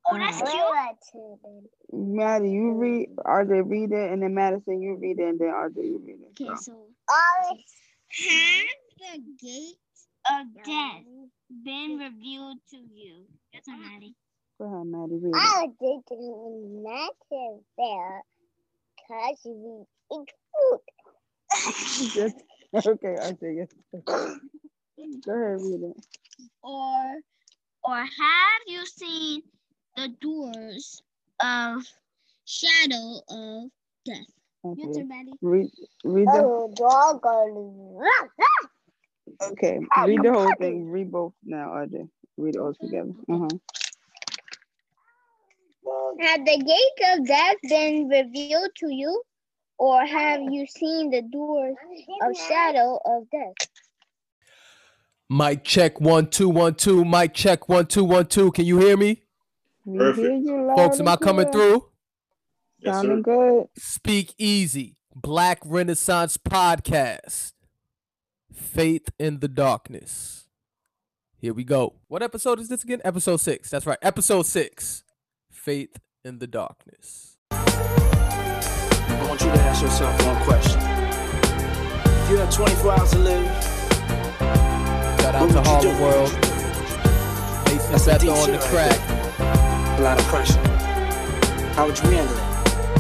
Oh, that's cute. Maddie, you read. RJ read it, and then Madison, you read it, and then RJ, you read it. Okay, so have the gates of death been revealed to you? That's on Maddie. Go ahead, Maddie, read it. I didn't matter there because we eat food. Okay, RJ, yes. Go ahead, read it. Or have you seen the doors of shadow of death? Okay. Your turn, Maddie. Read the. Dog. Okay, read the whole thing. Read both now, RJ. Read it all together. Have the gates of death been revealed to you, or have you seen the doors of shadow of death? Mic check 1 2 1 2. Mic check 1 2 1 2. Can you hear me? We hear you loud Folks, am I coming through? Yes, Sounding good. Speak Easy, Black Renaissance Podcast. Faith in the Darkness. Here we go. What episode is this again? Episode 6. That's right. Episode 6. Faith in the Darkness. I want you to ask yourself one question. If you had 24 hours to live, Shout out to Harvard World. Mason Bethel on the track. A lot of pressure. How would you handle it?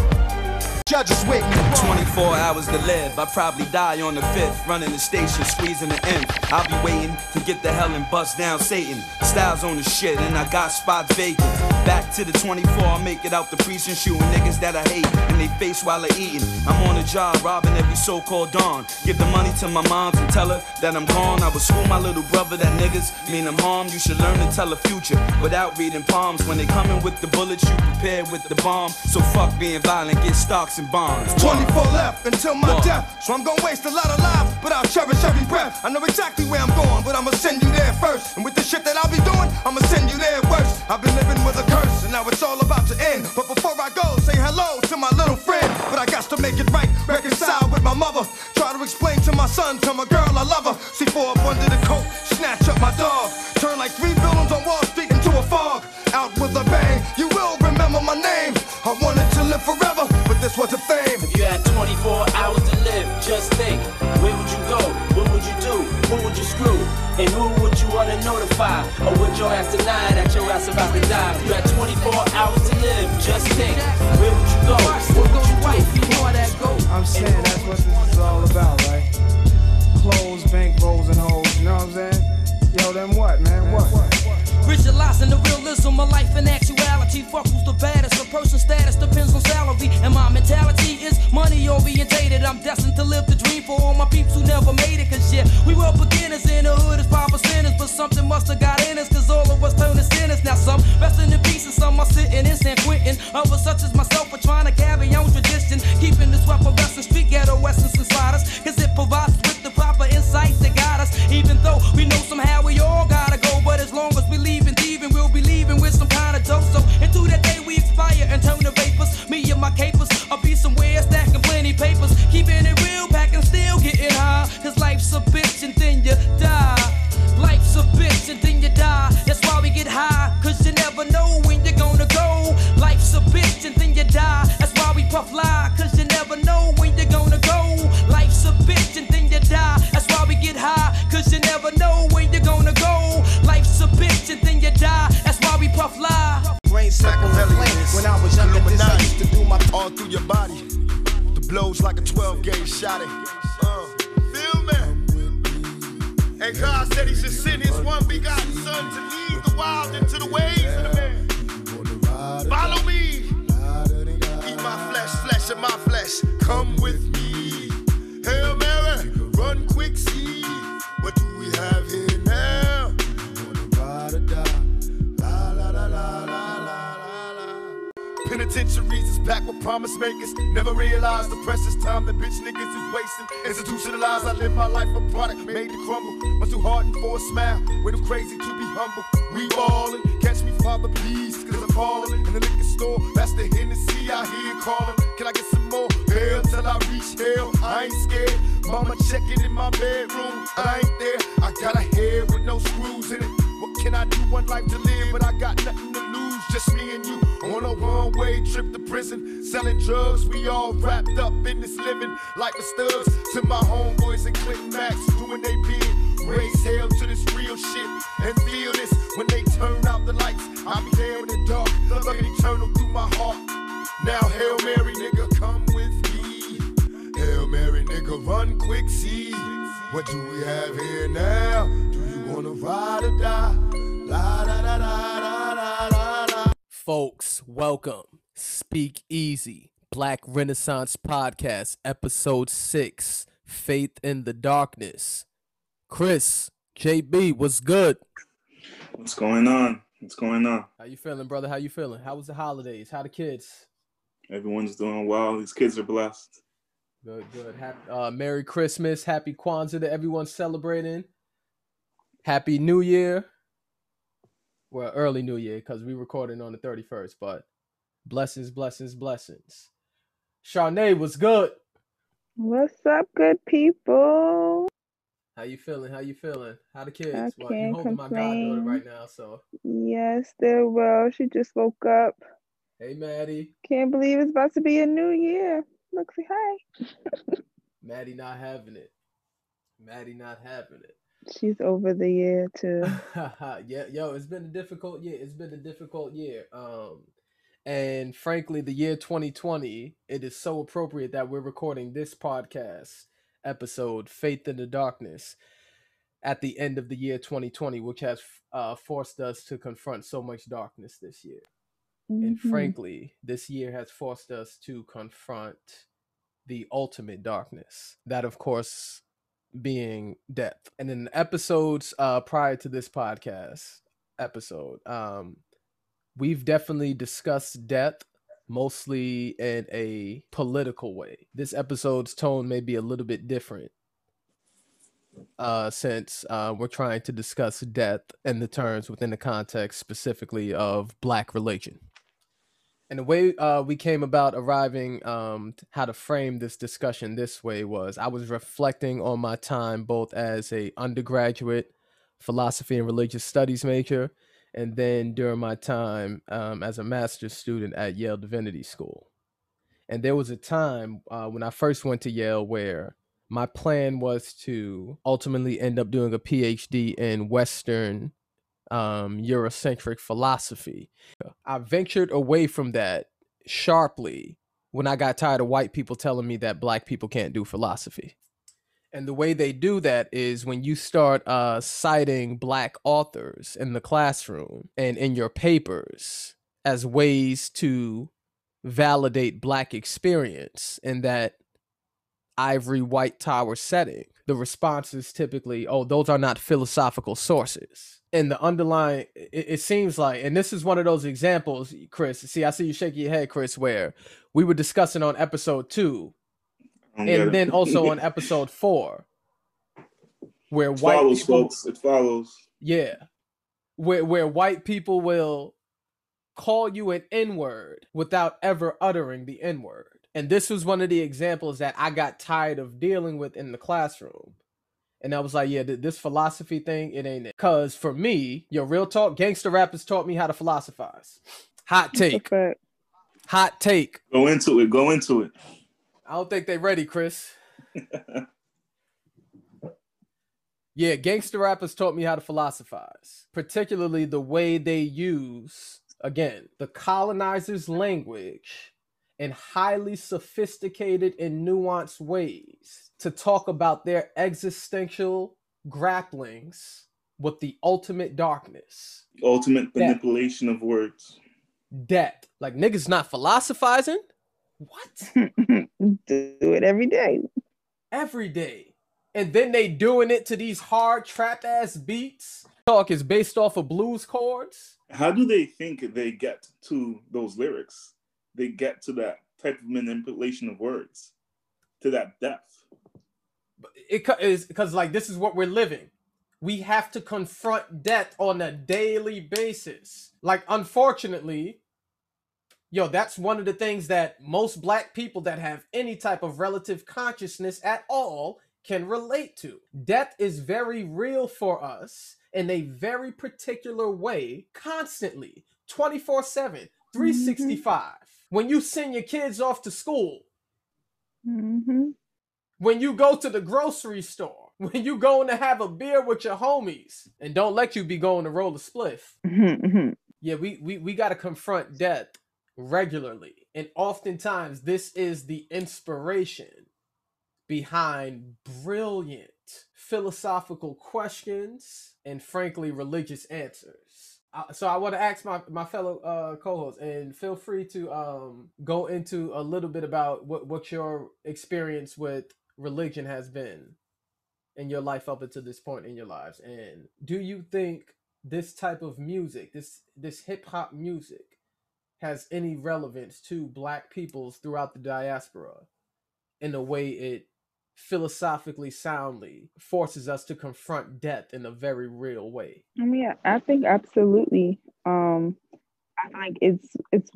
Judges waiting. 24 hours to live. I probably die on the 5th. Running the station, squeezing the end. I'll be waiting to get the hell and bust down Satan. Styles on the shit, and I got spots vacant. Back to the 24, I'll make it out the precinct, shooting niggas that I hate in they face while they're eating. I'm on the job, robbing every so-called dawn. Give the money to my mom and tell her that I'm gone. I would school my little brother that niggas mean I'm harmed. You should learn to tell the future without reading palms. When they coming with the bullets, you prepare with the bomb. So fuck being violent, get stocks and bonds. 24 left until my death, so I'm gonna waste a lot of lives, but I'll cherish every breath. I know exactly where I'm going, but I'ma send you there first. And with the shit that I'll be doing, I'ma send you there worse. I've been living with a curse, and now it's all about to end. But before I go, say hello to my little friend. But I got to make it right, reconcile with my mother. Try to explain to my son, to my girl I love her. C4 up under the coat, snatch up my dog. Turn like 3 villains on Wall Street into a fog. Out with a bang, you will remember my name. I wanted to live forever, but this was a fame. If you had 24 hours to live, just think. Where would you go? What would you do? Who would you screw? And who would you want to notify? Or would your ass deny that your ass about to die? If you had 24 hours to live, just think. Where would you go? What would you do? I'm saying that's what this is all about, right? Clothes, bank rolls, and hoes, you know what I'm saying? Yo, then what, man? What? Visualizing the realism of life and actuality. Fuck who's the baddest. A person's status depends on salary. And my mentality is money orientated. I'm destined to live the dream for all my peeps who never made it. Cause yeah, we were beginners in the hood as 5%ers. But something must have got in us, cause all of us turned to sinners. Now some resting in peace and some are sitting in San Quentin. Others such as myself are trying to carry on tradition. Keeping this weapon wrestling street ghetto essence inside us. Cause it provides us with the proper insights that guide us. Even though we know somehow we all gotta go. But as long as we leave and thieving, we'll be leaving with some kind of dope. So into that day we expire and turn to vapors. Me and my capers, I'll be somewhere stacking plenty papers. Keeping it real, packing still getting high. Cause life's a bitch and then you die. Life's a bitch and then you die. That's why we get high, cause you never know when you're gonna go. Life's a bitch and then you die. That's why we puff lie, cause you never know when you're gonna go. Life's a bitch and then you die. That's why we get high, cause you never know when you're gonna go. Life's a bitch and then you die. That's why we puff lie. Brain cycle when I was younger, this I used to do my all through your body. The blows like a 12-gauge shot it. Feel me? And God said he should send his one begotten son to lead the wild into the ways of the man. Follow me. Eat my flesh, flesh of my flesh. Come with me. Hail Mary, run quick, see. What do we have here now? Penitentiaries is packed with promise makers. Never realized the precious time that bitch niggas is wasting. Institutionalized, I live my life a product made to crumble. Much too hardened for a smile, way too crazy to be humble. We ballin', catch me, Father, please, cause I'm ballin'. In the liquor store, that's the Hennessy I hear calling. Can I get some more? Hell till I reach hell, I ain't scared. Mama checking in my bedroom, I ain't there. I got a head with no screws in it. What can I do? One life to live, but I got nothing to lose. Just me and you. on a one-way trip to prison. Selling drugs, we all wrapped up in this living like the studs. To my homeboys and click backs, doing they bid. Raise hell to this real shit and feel this when they turn out the lights. I'll be there in the dark, looking eternal through my heart. Now, Hail Mary, nigga, come with me. Hail Mary, nigga, run quick, see. What do we have here now? Do you wanna ride or die? La da da da da da da da. Folks, welcome. Speak Easy, Black Renaissance Podcast, Episode 6, Faith in the Darkness. Chris, JB, what's good? What's going on? What's going on? How you feeling, brother? How you feeling? How was the holidays? How the kids? Everyone's doing well. These kids are blessed. Good. Merry Christmas. Happy Kwanzaa to everyone celebrating. Happy New Year. Well, early New Year because we recording on the 31st, but blessings. Sharnae, what's good? What's up, good people? How you feeling? How the kids? I Well, can't you holding my complain. goddaughter right now, so. Yes, they're well. She just woke up. Hey, Maddie. Can't believe it's about to be a new year. Look, say hi. Maddie not having it. She's over the year too. Yeah, it's been a difficult year. And frankly, the year 2020, it is so appropriate that we're recording this podcast episode, Faith in the Darkness, at the end of the year 2020, which has forced us to confront so much darkness this year. And frankly, this year has forced us to confront the ultimate darkness. That, of course, being death. And in the episodes prior to this podcast episode, we've definitely discussed death, mostly in a political way. This episode's tone may be a little bit different since we're trying to discuss death and the terms within the context specifically of Black religion. And the way we came about arriving how to frame this discussion this way was I was reflecting on my time both as a undergraduate philosophy and religious studies major and then during my time as a master's student at Yale Divinity School. And there was a time when I first went to Yale where my plan was to ultimately end up doing a PhD in Western Eurocentric philosophy. I ventured away from that sharply when I got tired of white people telling me that Black people can't do philosophy. And the way they do that is when you start citing Black authors in the classroom and in your papers as ways to validate Black experience in that ivory white tower setting, the response is typically, oh, those are not philosophical sources. And the underlying, it seems like, and this is one of those examples, Chris. See, I see you shaking your head, Chris, where we were discussing on episode 2, and then also on episode 4, where it white follows, people, folks. It follows. Yeah, where white people will call you an N-word without ever uttering the N-word. And this was one of the examples that I got tired of dealing with in the classroom. And I was like, yeah, this philosophy thing, it ain't it. Because for me, real talk, gangster rappers taught me how to philosophize. Hot take. Hot take. Go into it. I don't think they ready, Chris. Yeah, gangster rappers taught me how to philosophize. Particularly the way they use, again, the colonizers' language in highly sophisticated and nuanced ways to talk about their existential grapplings with the ultimate darkness. Ultimate manipulation of words. Death. Like, niggas not philosophizing? What? Do it every day. Every day. And then they doing it to these hard trap-ass beats. Talk is based off of blues chords. How do they think they get to those lyrics? They get to that type of manipulation of words, to that depth. It is because, like, this is what we're living. We have to confront death on a daily basis. Like, unfortunately, that's one of the things that most Black people that have any type of relative consciousness at all can relate to. Death is very real for us in a very particular way, constantly, 24/7, 365. When you send your kids off to school. Mm-hmm. When you go to the grocery store. When you going to have a beer with your homies. And don't let you be going to roll a spliff. Mm-hmm. Yeah, we got to confront death regularly. And oftentimes, this is the inspiration behind brilliant philosophical questions and, frankly, religious answers. So I want to ask my fellow co-hosts, and feel free to go into a little bit about what your experience with religion has been in your life up until this point in your lives. And do you think this type of music, this hip-hop music, has any relevance to Black peoples throughout the diaspora in the way it philosophically soundly forces us to confront death in a very real way? I mean, I think absolutely. I feel like it's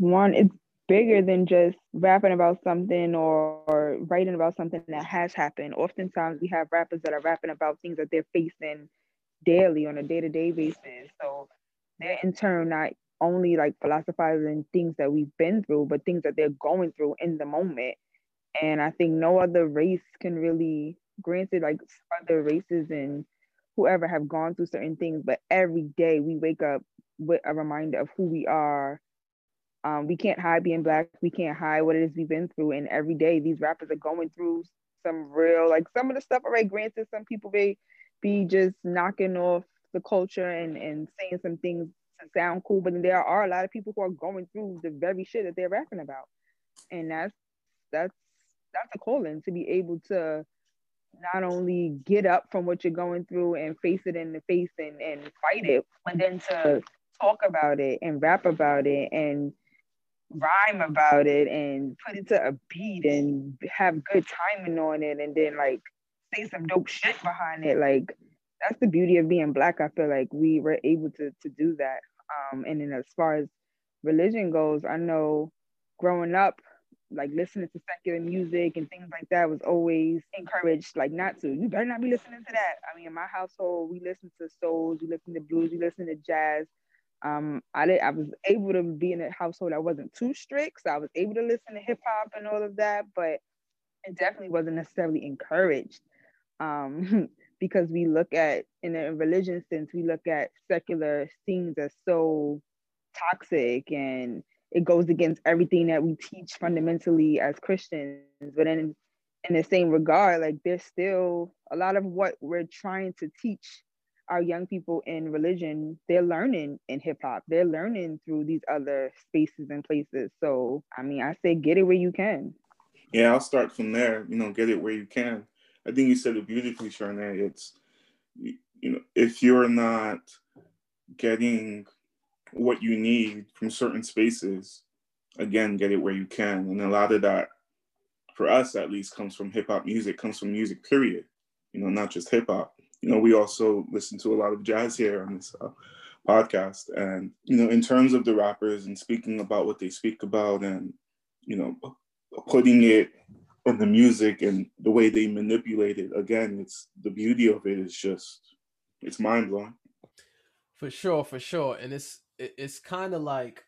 bigger than just rapping about something or writing about something that has happened. Oftentimes we have rappers that are rapping about things that they're facing daily on a day-to-day basis. So they're in turn not only like philosophizing things that we've been through, but things that they're going through in the moment. And I think no other race can really, granted, like other races and whoever have gone through certain things, but every day we wake up with a reminder of who we are. We can't hide being Black. We can't hide what it is we've been through. And every day these rappers are going through some real, like some of the stuff, all right, granted, some people may be just knocking off the culture and saying some things to sound cool, but there are a lot of people who are going through the very shit that they're rapping about. And that's a calling, to be able to not only get up from what you're going through and face it in the face and fight it, but then to talk about it and rap about it and rhyme about it and put it to a beat and have good timing on it and then like say some dope shit behind it. Like that's the beauty of being Black. I feel like we were able to do that. And then as far as religion goes, I know growing up, like listening to secular music and things like that was always encouraged, like not to. You better not be listening to that. I mean, in my household, we listen to souls, we listen to blues, we listen to jazz. I was able to be in a household that wasn't too strict, so I was able to listen to hip hop and all of that, but it definitely wasn't necessarily encouraged. Because we look at, in a religion sense, we look at secular things as so toxic and it goes against everything that we teach fundamentally as Christians. But in the same regard, like there's still a lot of what we're trying to teach our young people in religion, they're learning in hip hop. They're learning through these other spaces and places. So, I mean, I say get it where you can. Yeah, I'll start from there. Get it where you can. I think you said it beautifully, Sharnay. It's, if you're not getting what you need from certain spaces, again, get it where you can. And a lot of that, for us at least, comes from hip hop music, comes from music, period. Not just hip hop. We also listen to a lot of jazz here on this podcast. And, in terms of the rappers and speaking about what they speak about and, putting it in the music and the way they manipulate it, again, it's the beauty of it is just, it's mind blowing. For sure. And it's kind of like,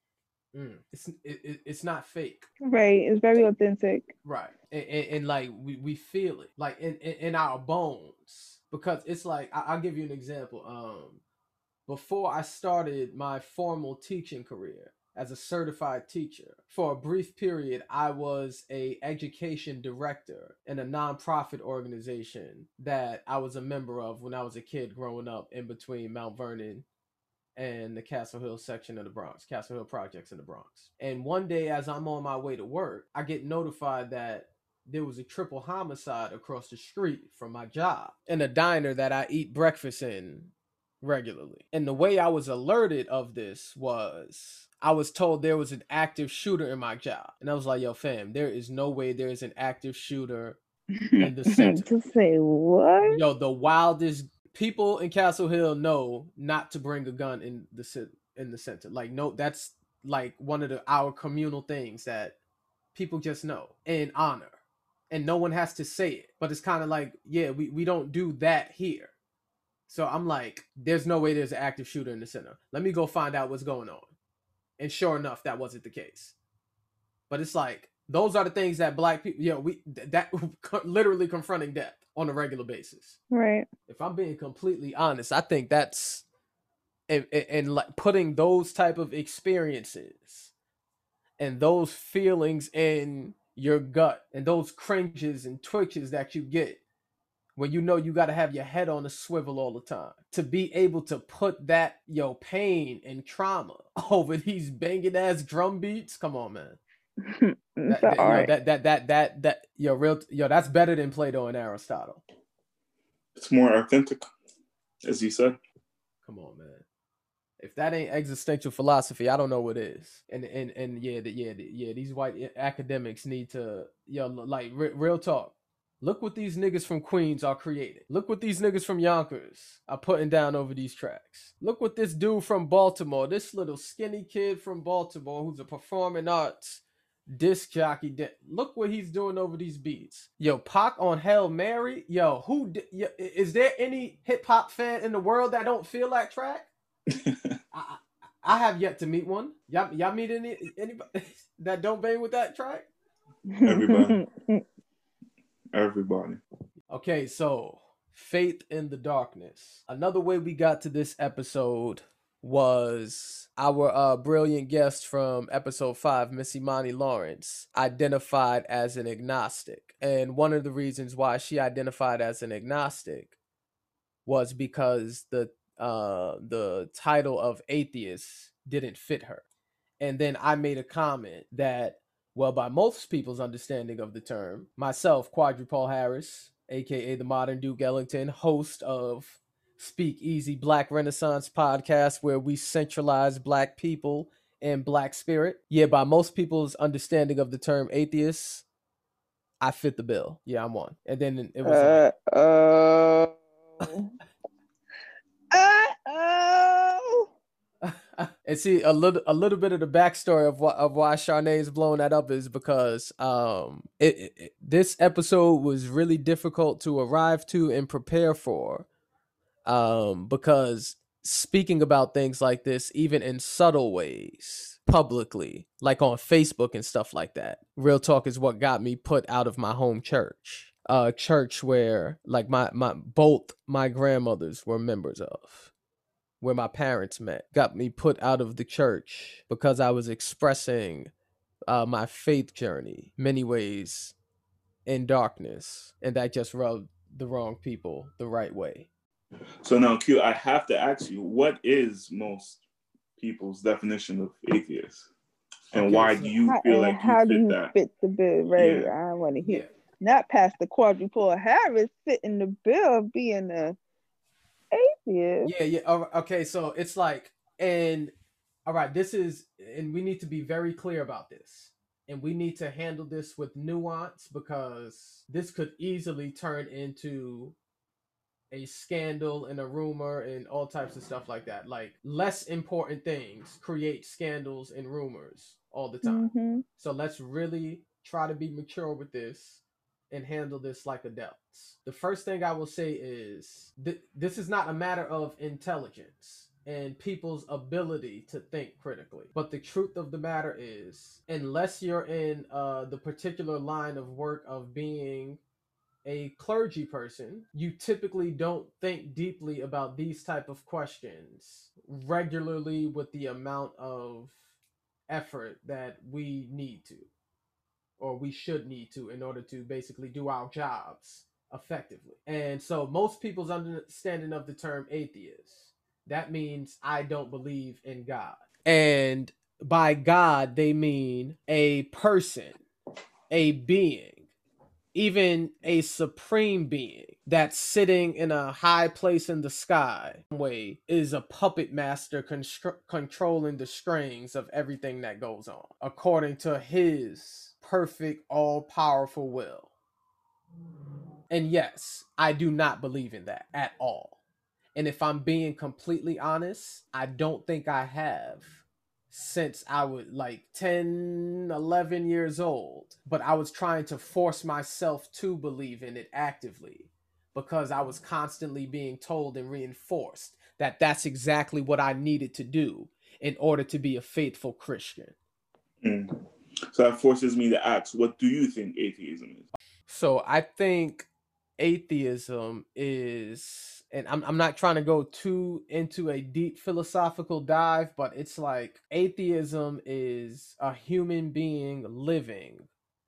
it's not fake. Right. It's very authentic. Right. And like we feel it like in our bones, because it's like, I'll give you an example. Before I started my formal teaching career as a certified teacher, for a brief period, I was a education director in a nonprofit organization that I was a member of when I was a kid growing up in between Mount Vernon and the Castle Hill section of the Bronx, Castle Hill Projects in the Bronx. And one day as I'm on my way to work, I get notified that there was a triple homicide across the street from my job in a diner that I eat breakfast in regularly. And the way I was alerted of this was I was told there was an active shooter in my job. And I was like, yo, fam, there is no way there's an active shooter in the center. To say what? Yo, the wildest people in Castle Hill know not to bring a gun in the center. Like, no, that's like one of our communal things that people just know and honor. And no one has to say it. But it's kind of like, yeah, we don't do that here. So I'm like, there's no way there's an active shooter in the center. Let me go find out what's going on. And sure enough, that wasn't the case. But it's like, those are the things that black people, that literally confronting death on a regular basis. Right. If I'm being completely honest, I think that's, and like putting those type of experiences and those feelings in your gut and those cringes and twitches that you get when you know you got to have your head on a swivel all the time, to be able to put that pain and trauma over these banging ass drum beats. Come on, man. That's better than Plato and Aristotle. It's more authentic, as you said. Come on, man. If that ain't existential philosophy, I don't know what is. And these white academics need to, real talk. Look what these niggas from Queens are creating. Look what these niggas from Yonkers are putting down over these tracks. Look what this dude from Baltimore, this little skinny kid from Baltimore who's a performing arts disc jockey. Look what he's doing over these beats. Yo, Pac on Hail Mary. Yo, is there any hip hop fan in the world that don't feel that track? I have yet to meet one. Y'all meet anybody that don't bang with that track? Everybody. Okay, so Faith in the Darkness. Another way we got to this episode was our brilliant guest from episode 5, Miss Imani Lawrence, identified as an agnostic. And one of the reasons why she identified as an agnostic was because the title of atheist didn't fit her. And then I made a comment that, well, by most people's understanding of the term, myself, Quadrupole Harris, aka the modern Duke Ellington, host of Speak Easy Black Renaissance podcast, where we centralize Black people and Black spirit. Yeah, by most people's understanding of the term atheist, I fit the bill. Yeah, I'm one. And then it was and see, a little bit of the backstory of why Charnay's blown that up is because this episode was really difficult to arrive to and prepare for, because speaking about things like this, even in subtle ways, publicly, like on Facebook and stuff like that, real talk is what got me put out of my home church. Church where like both my grandmothers were members of, where my parents met, got me put out of the church because I was expressing my faith journey many ways in darkness, and that just rubbed the wrong people the right way. So now, Q, I have to ask you, what is most people's definition of atheist? And why do you feel like you fit the bill, right? Yeah. I want to hear. Not Pastor Quadrupole Harris fitting the bill of being a atheist. Yeah. Okay, so it's like, and all right, this is, and we need to be very clear about this. And we need to handle this with nuance, because this could easily turn into a scandal and a rumor and all types of stuff like that. Like, less important things create scandals and rumors all the time. Mm-hmm. So let's really try to be mature with this and handle this like adults. The first thing I will say is this is not a matter of intelligence and people's ability to think critically. But the truth of the matter is, unless you're in the particular line of work of being a clergy person, you typically don't think deeply about these type of questions regularly with the amount of effort that we need to, or we should need to, in order to basically do our jobs effectively. And so most people's understanding of the term atheist, that means I don't believe in God. And by God, they mean a person, a being, even a supreme being that's sitting in a high place in the sky, way is a puppet master controlling the strings of everything that goes on, according to his perfect, all-powerful will. And yes, I do not believe in that at all. And if I'm being completely honest, I don't think I have since I was like 10, 11 years old. But I was trying to force myself to believe in it actively, because I was constantly being told and reinforced that that's exactly what I needed to do in order to be a faithful Christian. So that forces me to ask, what do you think atheism is? So I think atheism is, and I'm not trying to go too into a deep philosophical dive, but it's like atheism is a human being living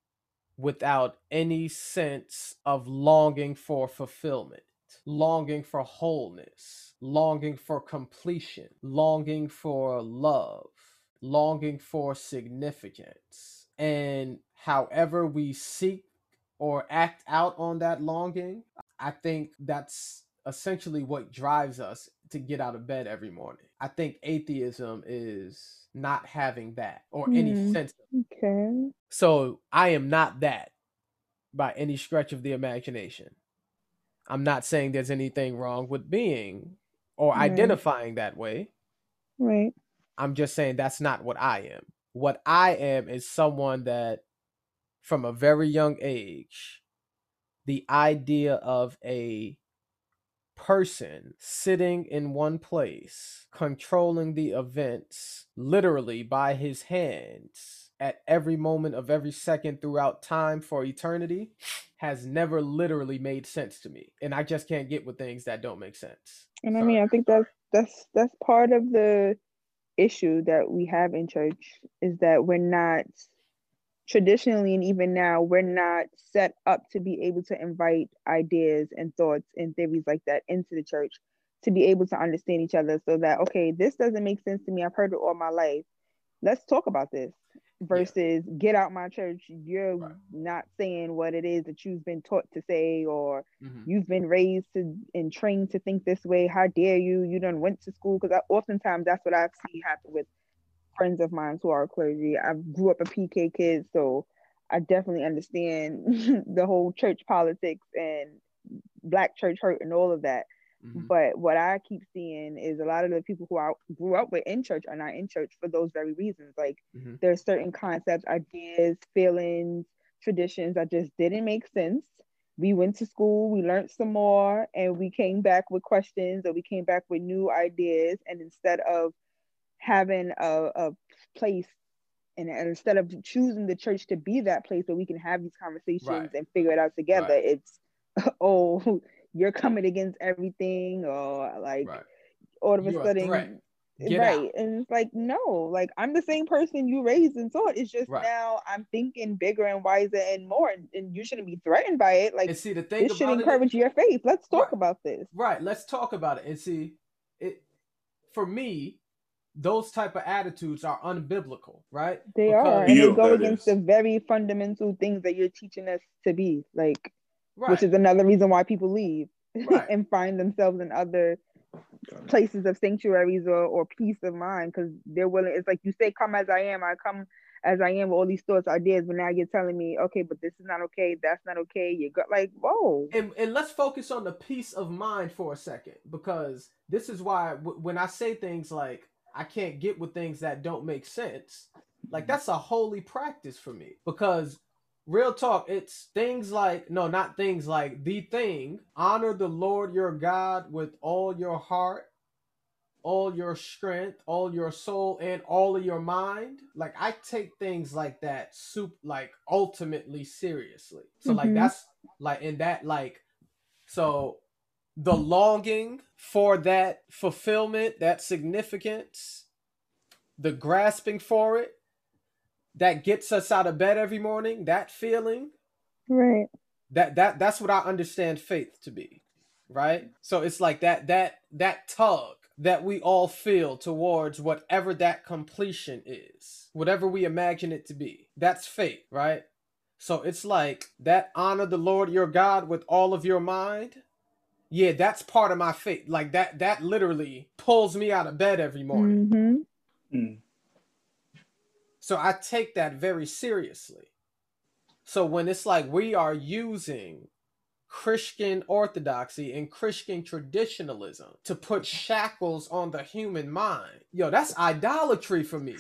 without any sense of longing for fulfillment, longing for wholeness, longing for completion, longing for love, longing for significance. And however we seek or act out on that longing, I think that's essentially what drives us to get out of bed every morning. I think atheism is not having that or any sense of it. Okay. So I am not that by any stretch of the imagination. I'm not saying there's anything wrong with being or identifying that way. Right. I'm just saying that's not what I am. What I am is someone that, from a very young age, the idea of a person sitting in one place, controlling the events literally by his hands at every moment of every second throughout time for eternity, has never literally made sense to me. And I just can't get with things that don't make sense. And I mean, I think that's part of the issue that we have in church, is that we're not traditionally, and even now, we're not set up to be able to invite ideas and thoughts and theories like that into the church, to be able to understand each other, so that, okay, this doesn't make sense to me, I've heard it all my life, let's talk about this, versus get out my church, you're not saying what it is that you've been taught to say, or you've been raised to and trained to think this way, how dare you done went to school. Because oftentimes that's what I've seen happen with friends of mine who are clergy. I grew up a PK kid, so I definitely understand the whole church politics and Black church hurt and all of that. But what I keep seeing is a lot of the people who I grew up with in church are not in church for those very reasons. Like there's certain concepts, ideas, feelings, traditions that just didn't make sense. We went to school, we learned some more, and we came back with questions, or we came back with new ideas. And instead of having a place, and instead of choosing the church to be that place where we can have these conversations and figure it out together, it's, oh, you're coming against everything, or like all of a sudden, and it's like, no, like I'm the same person you raised and taught. It's just now I'm thinking bigger and wiser and more, and you shouldn't be threatened by it. Like, and see, the thing it should encourage your faith. Let's talk about this. Let's talk about it. And see, it, for me, those type of attitudes are unbiblical, right? They are, and they go against the very fundamental things that you're teaching us to be, like, which is another reason why people leave and find themselves in other places of sanctuaries or peace of mind, because they're willing. It's like you say, come as I am. I come as I am with all these thoughts, ideas, but now you're telling me, okay, but this is not okay, that's not okay. You got like, whoa. And let's focus on the peace of mind for a second, because this is why when I say things like, I can't get with things that don't make sense, like that's a holy practice for me, because real talk, it's things like, no, not things like the thing, honor the Lord your God with all your heart, all your strength, all your soul, and all of your mind. Like, I take things like that like ultimately seriously. So like that's like, in that, like, so the longing for that fulfillment, that significance, the grasping for it, that gets us out of bed every morning, that feeling, that's what I understand faith to be, right? So it's like that tug that we all feel towards whatever that completion is, whatever we imagine it to be, that's faith, right? So it's like that, honor the Lord your God with all of your mind. Yeah, that's part of my faith. Like that literally pulls me out of bed every morning. So I take that very seriously. So when it's like we are using Christian orthodoxy and Christian traditionalism to put shackles on the human mind, yo, that's idolatry for me.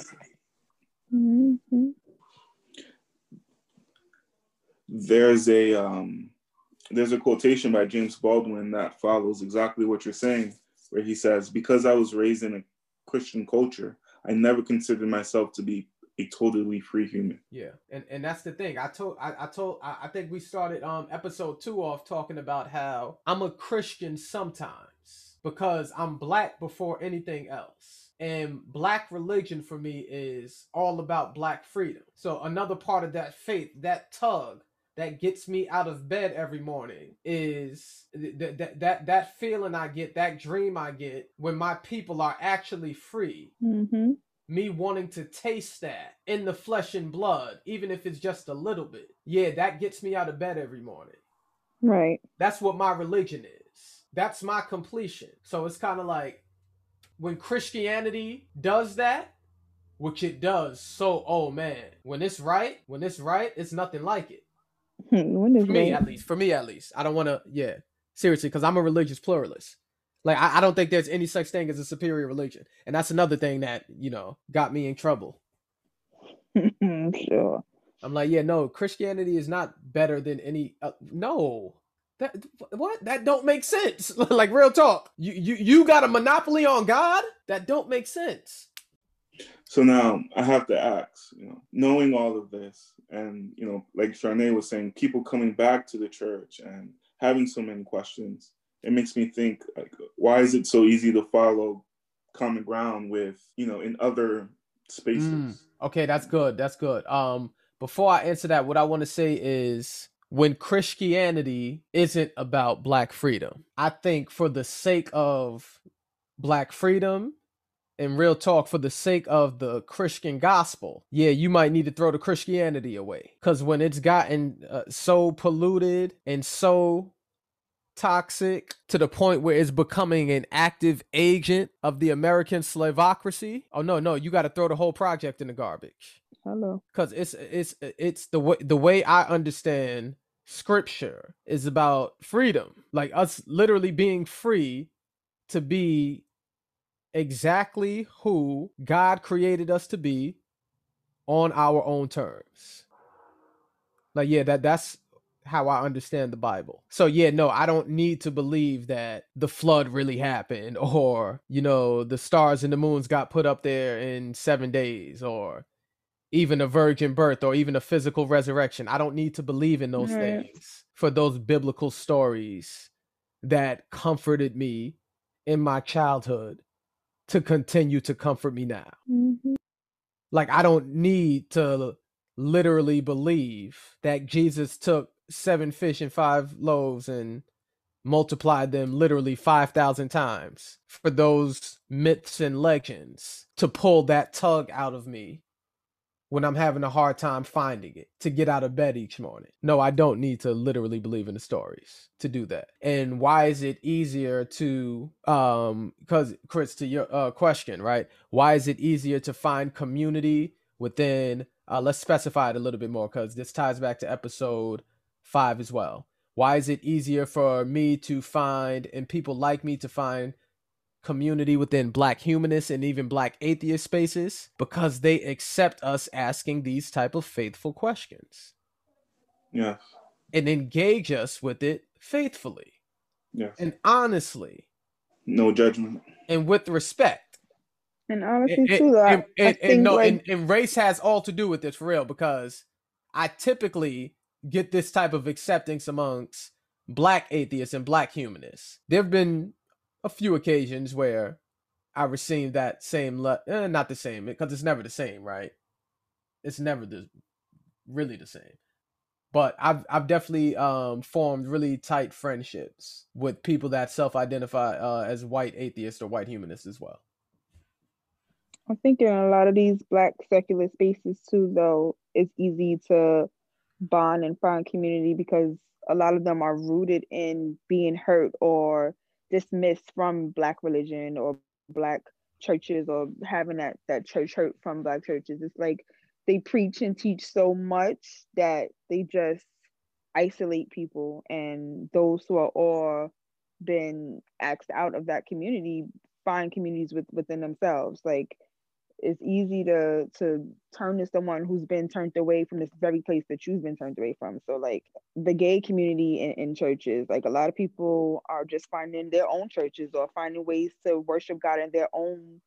There's a quotation by James Baldwin that follows exactly what you're saying, where he says, because I was raised in a Christian culture, I never considered myself to be a totally free human. Yeah, and that's the thing. I think we started episode 2 off talking about how I'm a Christian sometimes because I'm black before anything else. And black religion for me is all about black freedom. So another part of that faith, that tug that gets me out of bed every morning is that feeling I get, that dream I get when my people are actually free. Mm-hmm. Me wanting to taste that in the flesh and blood, even if it's just a little bit. Yeah, that gets me out of bed every morning. Right. That's what my religion is. That's my completion. So it's kind of like when Christianity does that, which it does. So, oh man, when it's right, it's nothing like it. For me at least. I don't want to, seriously, because I'm a religious pluralist. Like, I don't think there's any such thing as a superior religion. And that's another thing that, got me in trouble. Sure. I'm like, no, Christianity is not better than any, no. That don't make sense. Like, real talk. You got a monopoly on God? That don't make sense. So now I have to ask, knowing all of this and, like Charnay was saying, people coming back to the church and having so many questions, it makes me think, like, why is it so easy to follow common ground with, in other spaces? Okay, that's good. Before I answer that, what I want to say is when Christianity isn't about black freedom, I think for the sake of black freedom and real talk, for the sake of the Christian gospel, you might need to throw the Christianity away. Because when it's gotten so polluted and so toxic to the point where it's becoming an active agent of the American slavocracy, oh no, you got to throw the whole project in the garbage. Hello. Because it's the way I understand scripture is about freedom, like us literally being free to be exactly who God created us to be on our own terms. Like, that's how I understand the Bible. So no, I don't need to believe that the flood really happened, or, the stars and the moons got put up there in 7 days, or even a virgin birth, or even a physical resurrection. I don't need to believe in those things for those biblical stories that comforted me in my childhood to continue to comfort me now. Mm-hmm. Like, I don't need to literally believe that Jesus took 7 fish and 5 loaves and multiplied them literally 5,000 times for those myths and legends to pull that tug out of me when I'm having a hard time finding it to get out of bed each morning. No, I don't need to literally believe in the stories to do that. And why is it easier to, because Chris, to your question, right? Why is it easier to find community within, let's specify it a little bit more, because this ties back to episode 5 as well. Why is it easier for me to find, and people like me to find, community within black humanist and even black atheist spaces? Because they accept us asking these type of faithful questions. Yes. And engage us with it faithfully. Yes. And honestly. No judgment. And with respect. And honestly too, though, and race has all to do with this, for real, because I typically get this type of acceptance amongst black atheists and black humanists. There have been a few occasions where I received that same, not the same, because it's never the same, right? It's never really the same. But I've definitely formed really tight friendships with people that self-identify as white atheists or white humanists as well. I think in a lot of these black secular spaces too, though, it's easy to bond and find community because a lot of them are rooted in being hurt or dismissed from black religion or black churches, or having that church hurt from black churches. It's like they preach and teach so much that they just isolate people, and those who are all been axed out of that community find communities within themselves. Like, it's easy to turn to someone who's been turned away from this very place that you've been turned away from. So like the gay community in churches, like a lot of people are just finding their own churches or finding ways to worship God in their own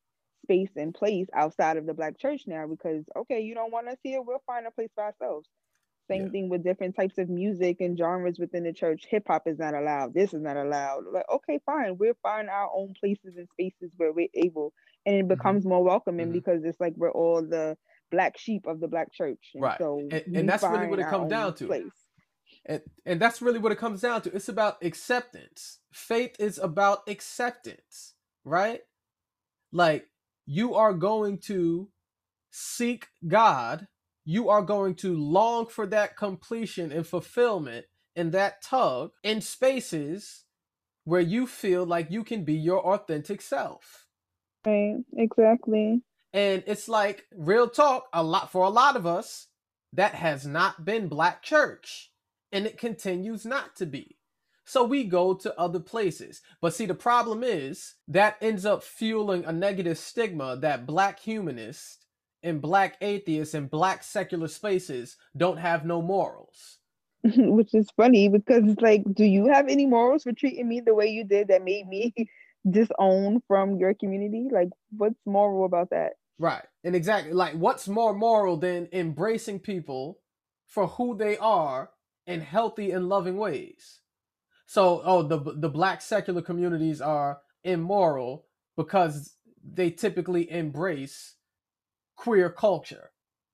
space and place outside of the Black church now, because okay, you don't want us here, we'll find a place for ourselves. Same thing with different types of music and genres within the church. Hip hop is not allowed. This is not allowed. Like, okay, fine. We'll find our own places and spaces where we're able, and it becomes more welcoming because it's like we're all the black sheep of the Black church, and right? So and that's really what it comes down to. And that's really what it comes down to. It's about acceptance. Faith is about acceptance, right? Like, you are going to seek God. You are going to long for that completion and fulfillment and that tug in spaces where you feel like you can be your authentic self. Right, exactly. And it's like, real talk, for a lot of us, that has not been Black church, and it continues not to be. So we go to other places. But see, the problem is that ends up fueling a negative stigma that Black humanists and Black atheists and Black secular spaces don't have no morals. Which is funny, because it's like, do you have any morals for treating me the way you did that made me disown from your community? Like, what's moral about that? Right. And exactly, like, what's more moral than embracing people for who they are in healthy and loving ways? So, the Black secular communities are immoral because they typically embrace queer culture.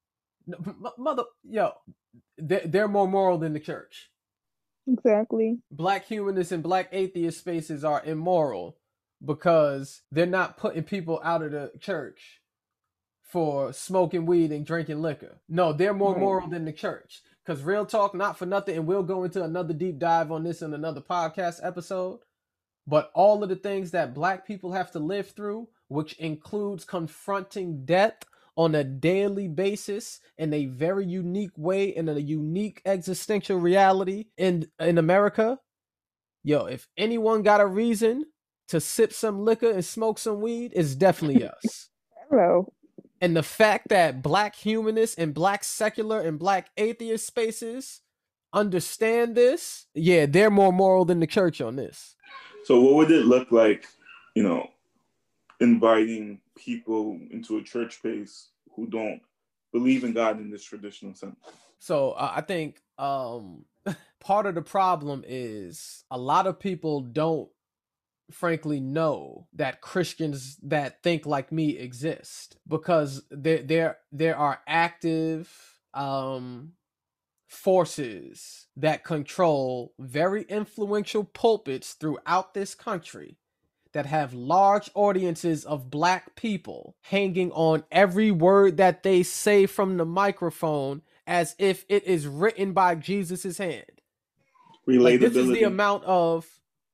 They're more moral than the church. Exactly. Black humanists and Black atheist spaces are immoral because they're not putting people out of the church for smoking weed and drinking liquor. No, they're more moral than the church. Because real talk, not for nothing, and we'll go into another deep dive on this in another podcast episode, but all of the things that Black people have to live through, which includes confronting death on a daily basis in a very unique way, in a unique existential reality in America. Yo, if anyone got a reason to sip some liquor and smoke some weed, it's definitely us. Hello. And the fact that Black humanists and Black secular and Black atheist spaces understand this, yeah, they're more moral than the church on this. So what would it look like, inviting people into a church space who don't believe in God in this traditional sense? So I think part of the problem is a lot of people don't frankly know that Christians that think like me exist, because there are active forces that control very influential pulpits throughout this country that have large audiences of Black people hanging on every word that they say from the microphone as if it is written by Jesus's hand. Like, this is the amount of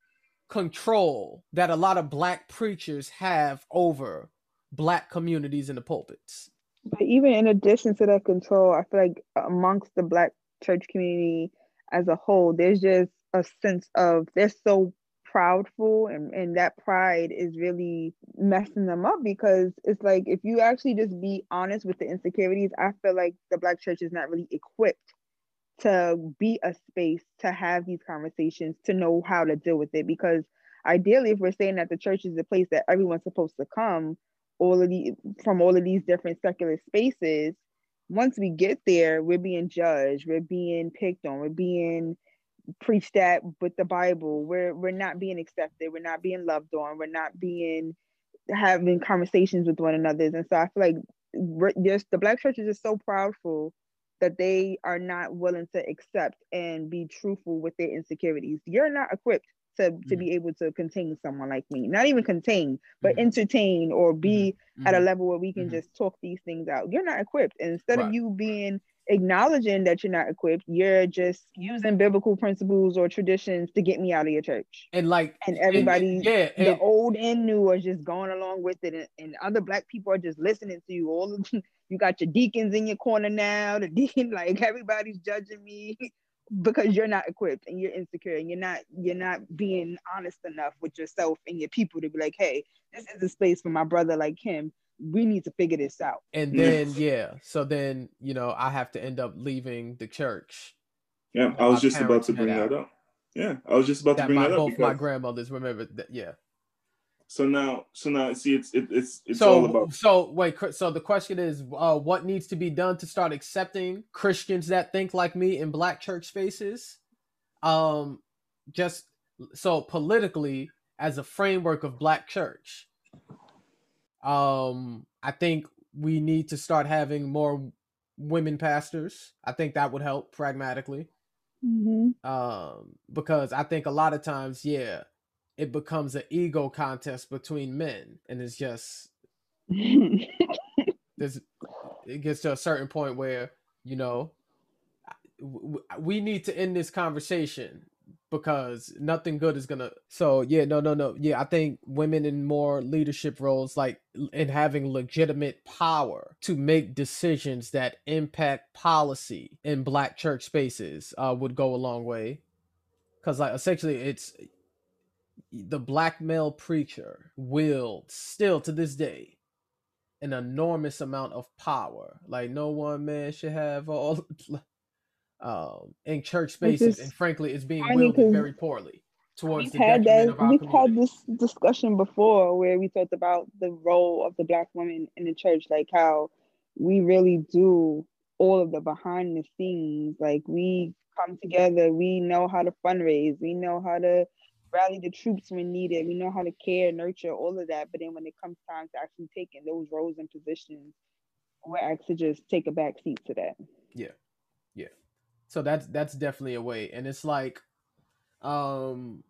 control that a lot of Black preachers have over Black communities in the pulpits. But even in addition to that control, I feel like amongst the Black church community as a whole, there's just a sense of they're so proudful, and that pride is really messing them up, because it's like, if you actually just be honest with the insecurities, I feel like the Black church is not really equipped to be a space to have these conversations, to know how to deal with it. Because ideally, if we're saying that the church is a place that everyone's supposed to come, from all of these different secular spaces, once we get there, we're being judged, we're being picked on, we're being preached at with the Bible, we're not being accepted, we're not being loved on, we're not being having conversations with one another. And so I feel like the Black church is just so proudful that they are not willing to accept and be truthful with their insecurities. You're not equipped to be able to contain someone like me. Not even contain, but entertain, or be at a level where we can just talk these things out. You're not equipped. And instead of you acknowledging that you're not equipped, you're just using biblical principles or traditions to get me out of your church. And everybody, the old and new, are just going along with it. And other Black people are just listening to you. You got your deacons in your corner now. The deacon, like, everybody's judging me because you're not equipped and you're insecure, and you're not being honest enough with yourself and your people to be like, hey, this is a space for my brother like him. We need to figure this out. And then, so then, I have to end up leaving the church. Yeah, I was just about to bring that up. Yeah, I was just about to bring that up. Both my grandmothers remember that. Yeah. So now, see, it's so, all about. So wait, so the question is, what needs to be done to start accepting Christians that think like me in Black church spaces? Just so politically, as a framework of Black church, I think we need to start having more women pastors. I think that would help pragmatically. Because I think a lot of times, yeah, it becomes an ego contest between men, and it's just it gets to a certain point where, you know, we need to end this conversation because nothing good is gonna. So yeah, no, yeah, I think women in more leadership roles, like in having legitimate power to make decisions that impact policy in Black church spaces, would go a long way. Because like essentially, it's the Black male preacher will still to this day an enormous amount of power. Like no one man should have all in church spaces, and frankly, it's being wielded very poorly towards the detriment of our community. We've had this discussion before where we talked about the role of the Black women in the church, like how we really do all of the behind the scenes. Like we come together, we know how to fundraise, we know how to rally the troops when needed, we know how to care, nurture, all of that. But then when it comes time to actually taking those roles and positions, we're asked to just take a back seat to that. Yeah. So that's definitely a way. And it's like, Shanae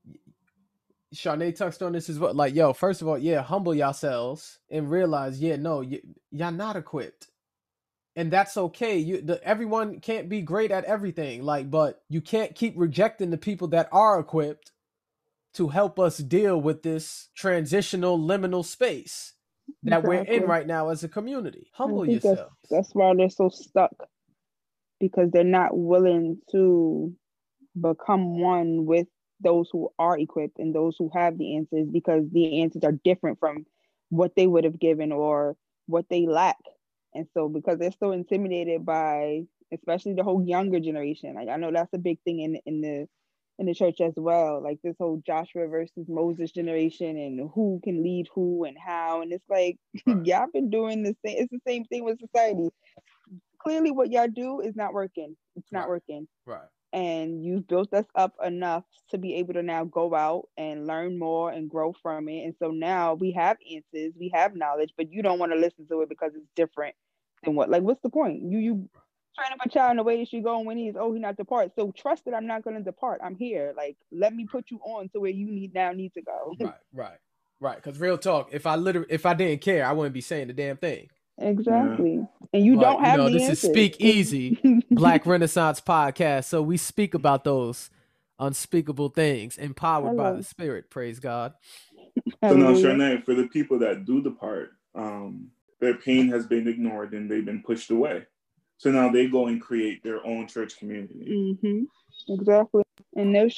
touched on this as well. Like, yo, first of all, yeah, humble yourselves and realize, yeah, no, y'all not equipped. And that's okay. Everyone can't be great at everything. Like, but you can't keep rejecting the people that are equipped to help us deal with this transitional liminal space that we're in right now as a community. Humble yourself. That's why they're so stuck, because they're not willing to become one with those who are equipped and those who have the answers, because the answers are different from what they would have given or what they lack. And so because they're still intimidated by, especially the whole younger generation, like I know that's a big thing in the church as well, like this whole Joshua versus Moses generation and who can lead who and how. And it's like, y'all been doing the same. It's the same thing with society. Clearly what y'all do is not working. It's not working. Right. And you've built us up enough to be able to now go out and learn more and grow from it. And so now we have answers, we have knowledge, but you don't want to listen to it because it's different than what's the point? You trying to put y'all in the way that you go, and when he's not depart. So trust that I'm not going to depart. I'm here. Like, let me put you on to where you need to go. Right. Because real talk, if I didn't care, I wouldn't be saying the damn thing. Exactly. And you don't have the this answers. Is Speak Easy, Black Renaissance podcast. So we speak about those unspeakable things empowered by the Spirit. Praise God. So now, Shanae, for the people that do depart, their pain has been ignored and they've been pushed away. So now they go and create their own church community. Mm-hmm. Exactly. And those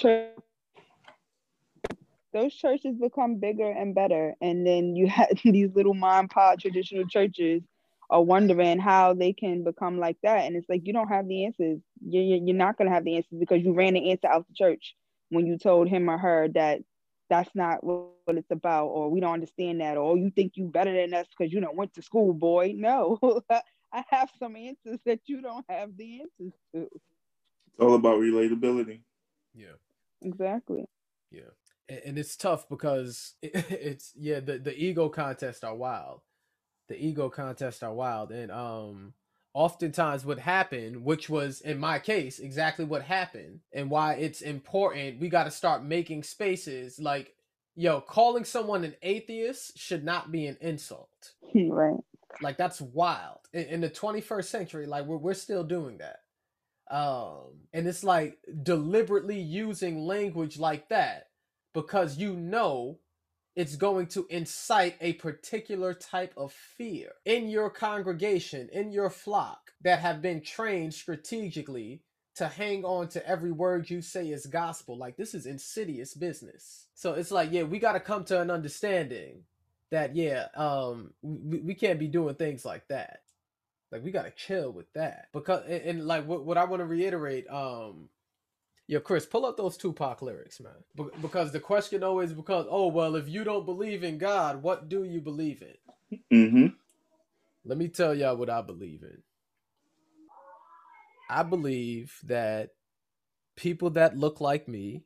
churches become bigger and better. And then you have these little mom and pop traditional churches are wondering how they can become like that. And it's like, you don't have the answers. You're not going to have the answers because you ran the answer out the church when you told him or her that that's not what it's about, or we don't understand that, or you think you better than us because you don't went to school, boy. No, I have some answers that you don't have the answers to. It's all about relatability. Yeah. Exactly. Yeah. And it's tough because it's the ego contests are wild. And oftentimes what happened, which was in my case exactly what happened, and why it's important, we got to start making spaces like, calling someone an atheist should not be an insult. Right. Like, that's wild. In the 21st century, like we're still doing that. And it's like deliberately using language like that because it's going to incite a particular type of fear in your congregation, in your flock, that have been trained strategically to hang on to every word you say is gospel. Like, this is insidious business. So it's like, we got to come to an understanding that, we can't be doing things like that. Like, we got to chill with that. Because, and like, what I want to reiterate, Yo, Chris, pull up those Tupac lyrics, man. Because the question always becomes, oh, well, if you don't believe in God, what do you believe in? Mm-hmm. Let me tell y'all what I believe in. I believe that people that look like me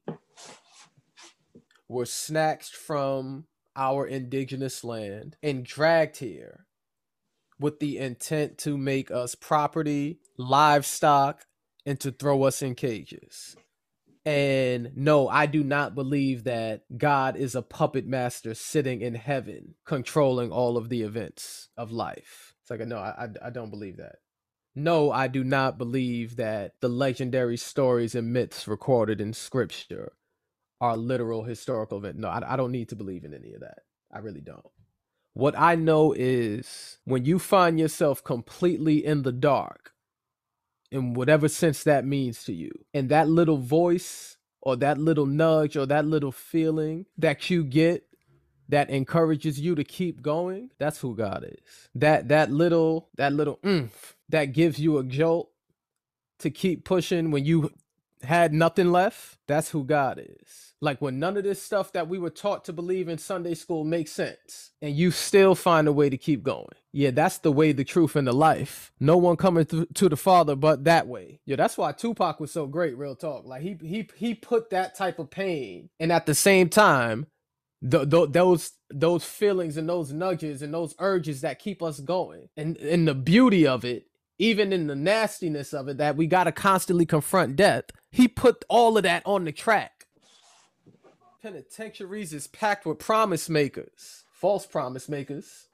were snatched from our indigenous land and dragged here with the intent to make us property, livestock, and to throw us in cages. And no, I do not believe that God is a puppet master sitting in heaven controlling all of the events of life. It's like, no, I don't believe that. No, I do not believe that the legendary stories and myths recorded in scripture are literal historical events. No, I don't need to believe in any of that. I really don't. What I know is when you find yourself completely in the dark, in whatever sense that means to you, and that little voice or that little nudge or that little feeling that you get that encourages you to keep going, that's who God is. That little oomph that gives you a jolt to keep pushing when you had nothing left, that's who God is. Like when none of this stuff that we were taught to believe in Sunday school makes sense and you still find a way to keep going. Yeah, that's the way, the truth, and the life. No one coming to the Father but that way. Yeah, that's why Tupac was so great, real talk. Like he put that type of pain, and at the same time, those feelings and those nudges and those urges that keep us going. And the beauty of it, even in the nastiness of it, that we got to constantly confront death, he put all of that on the track. Penitentiaries is packed with promise makers, false promise makers,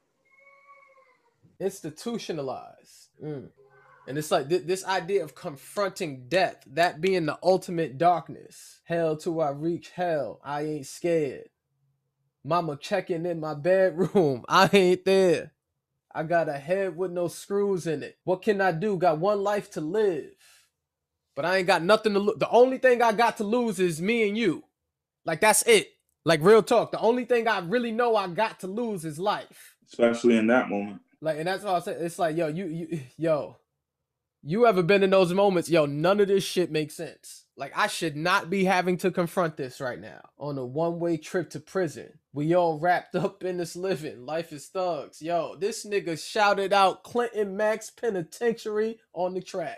institutionalized. And it's like this idea of confronting death, that being the ultimate darkness. Hell till I reach hell, I ain't scared. Mama checking in my bedroom, I ain't there. I got a head with no screws in it. What can I do? Got one life to live. But I ain't got nothing to lose. The only thing I got to lose is me and you. Like, that's it. Like, real talk. The only thing I really know I got to lose is life. Especially in that moment. Like, and that's what I said. It's like, yo, you ever been in those moments? Yo, none of this shit makes sense. Like, I should not be having to confront this right now. On a one-way trip to prison. We all wrapped up in this living. Life is thugs. Yo, this nigga shouted out Clinton Max Penitentiary on the track.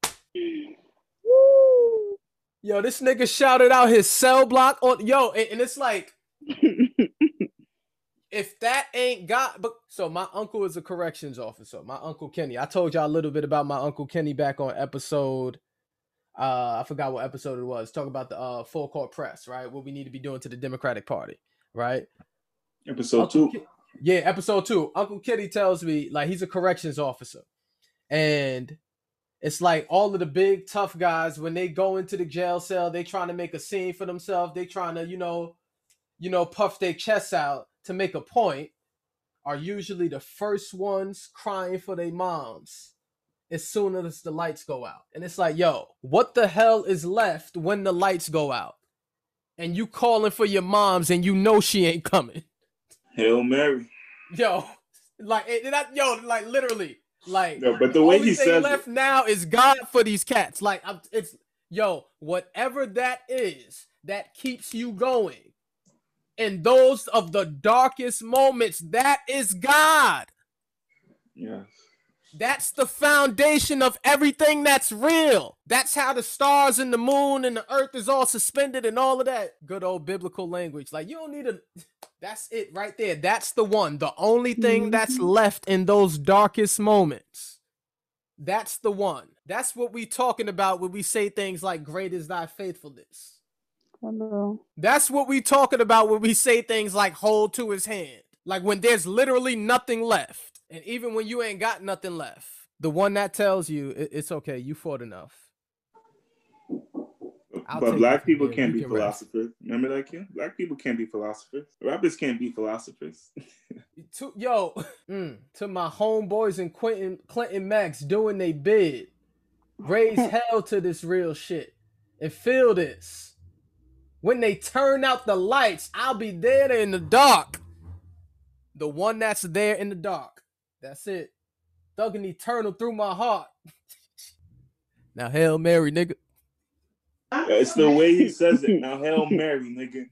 Woo. Yo, this nigga shouted out his cell block on... Yo, and it's like... If that ain't God... But so my uncle is a corrections officer. My Uncle Kenny. I told y'all a little bit about my Uncle Kenny back on episode... I forgot what episode it was. Talk about the full court press, right? What we need to be doing to the Democratic Party, right? Episode 2. Yeah, episode 2. Uncle Kenny tells me, like, he's a corrections officer. And it's like all of the big tough guys, when they go into the jail cell, they trying to make a scene for themselves. They trying to, you know, puff their chests out to make a point, are usually the first ones crying for their moms as soon as the lights go out. And it's like, yo, what the hell is left when the lights go out? And you calling for your moms and you know she ain't coming. Hail Mary. Yo, like, like literally. Like, no, but the way he says left now is God for these cats. Like, it's, yo, whatever that is that keeps you going in those of the darkest moments, that is God. Yes. That's the foundation of everything that's real. That's how the stars and the moon and the earth is all suspended and all of that. Good old biblical language. Like, you don't need a... That's it right there. That's the one. The only thing that's left in those darkest moments. That's the one. That's what we talking about when we say things like, great is thy faithfulness. Hello. That's what we talking about when we say things like, hold to his hand. Like when there's literally nothing left. And even when you ain't got nothing left, the one that tells you it's okay, you fought enough. But black people can't be philosophers. Remember that, kid? Black people can't be philosophers. Rappers can't be philosophers. To my homeboys and Clinton Max doing they bid. Raise hell to this real shit. And feel this. When they turn out the lights, I'll be there in the dark. The one that's there in the dark. That's it. Thugging eternal through my heart. Now, Hail Mary, nigga. It's the way he says it. Now, Hail Mary, nigga.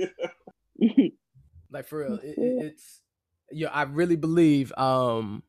Like, for real, it's I really believe one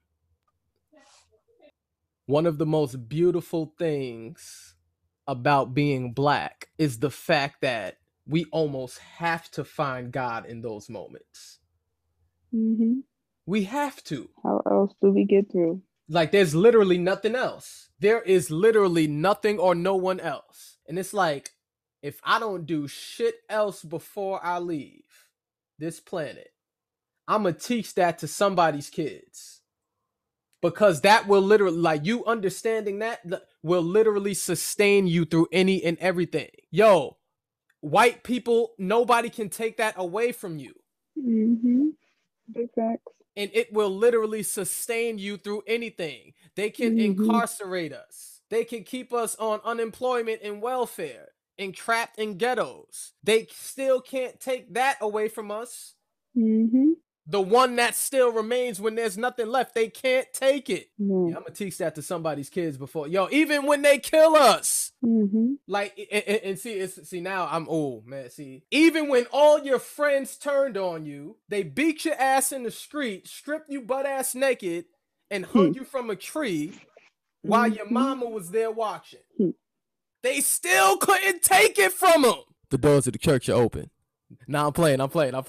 of the most beautiful things about being Black is the fact that we almost have to find God in those moments. Mm-hmm. We have to. How else do we get through? Like, there's literally nothing else. There is literally nothing or no one else. And it's like, if I don't do shit else before I leave this planet, I'm going to teach that to somebody's kids. Because that will literally, like, you understanding that will literally sustain you through any and everything. Yo, white people, nobody can take that away from you. Mm-hmm. Big facts. And it will literally sustain you through anything. They can incarcerate us. They can keep us on unemployment and welfare and trapped in ghettos. They still can't take that away from us. Mm-hmm. The one that still remains when there's nothing left, they can't take it. Mm-hmm. Yeah, I'm gonna teach that to somebody's kids before. Yo, even when they kill us. Mm-hmm. Like, and see, now I'm old, man. See, even when all your friends turned on you, they beat your ass in the street, stripped you butt ass naked, and hung you from a tree while your mama was there watching. They still couldn't take it from them. The doors of the church are open. Now I'm playing.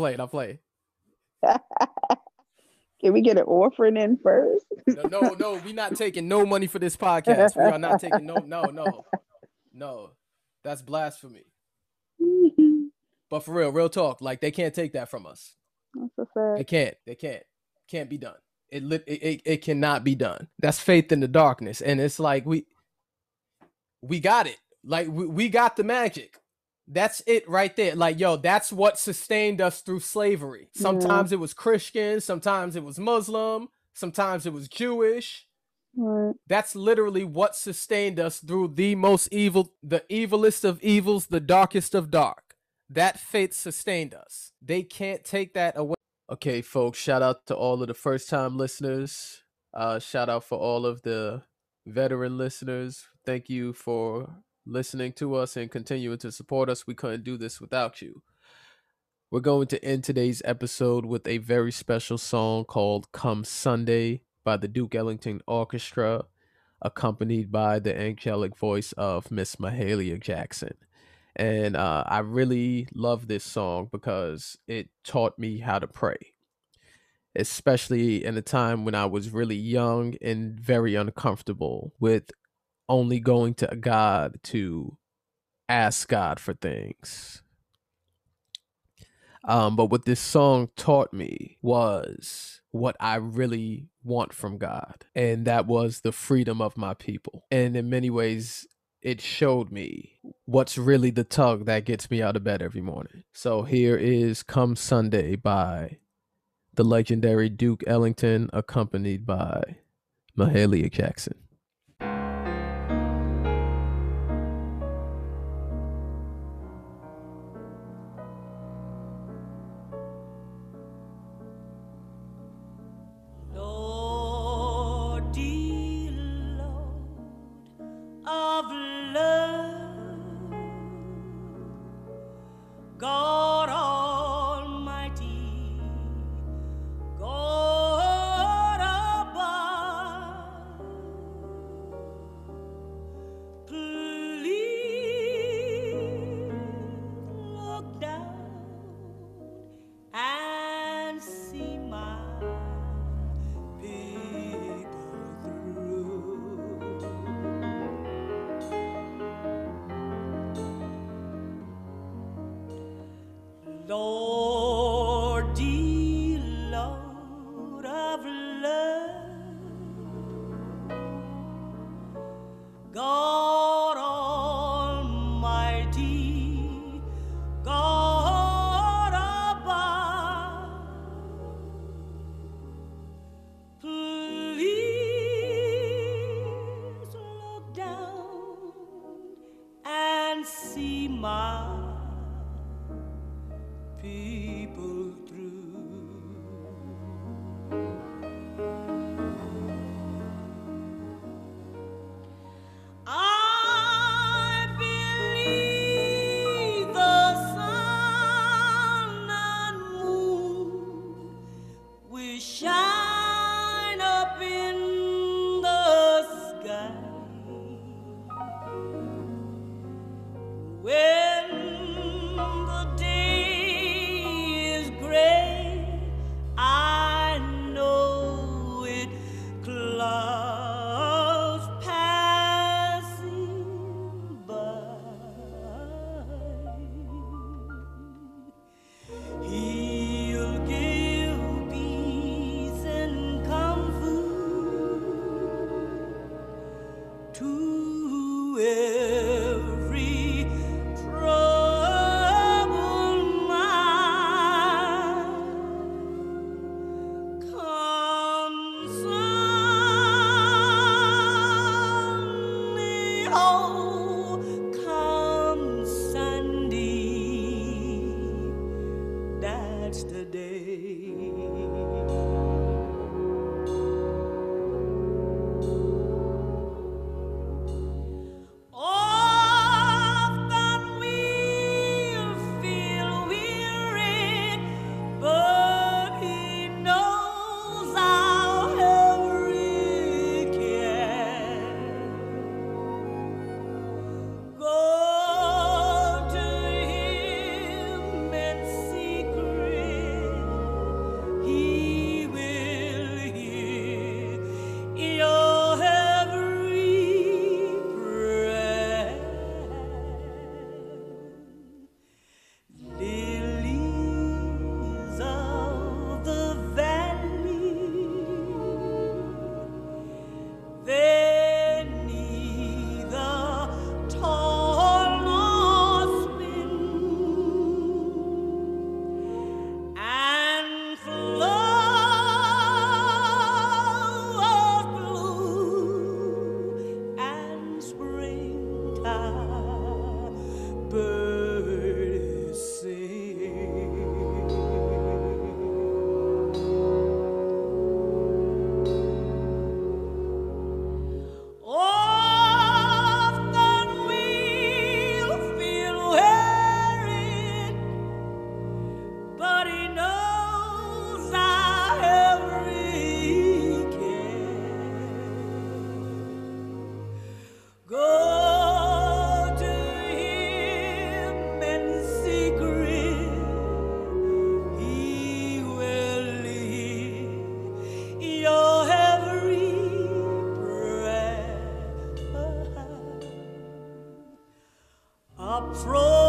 Can we get an offering in first? No, we not taking no money for this podcast. We are not taking no. That's blasphemy. But for real talk, like, they can't take that from us. That's a fact. They can't be done. It cannot be done. That's faith in the darkness. And it's like, we got it. Like, we got the magic. That's it right there. Like, yo, that's what sustained us through slavery. Sometimes it was Christian, sometimes it was Muslim, sometimes it was Jewish. Right. That's literally what sustained us through the most evil, the evilest of evils, the darkest of dark. That faith sustained us. They can't take that away. Okay, folks, shout out to all of the first-time listeners. Shout out for all of the veteran listeners. Thank you for listening to us and continuing to support us. We couldn't do this without you. We're going to end today's episode with a very special song called Come Sunday by the Duke Ellington Orchestra, accompanied by the angelic voice of Miss Mahalia Jackson. And I really love this song because it taught me how to pray, especially in a time when I was really young and very uncomfortable with only going to God to ask God for things. But what this song taught me was what I really want from God, and that was the freedom of my people. And in many ways, it showed me what's really the tug that gets me out of bed every morning. So here is Come Sunday by the legendary Duke Ellington, accompanied by Mahalia Jackson. God Almighty, God above, please look down and see my people through. Lordy, Lord of love, God Almighty, God above, please look down and see my people. to every troubled mind. Come Sunday, oh, come Sunday, that's the day. Often we'll feel weary, but He knows our every care. Go to Him in secret, He will hear your every prayer. Lilies of the valley, they neither toil nor spin, and flowers bloom, and springtime birds sing. Often we'll feel wearied, but He knows our every care. Go to Him in secret, He will hear your every prayer. Up from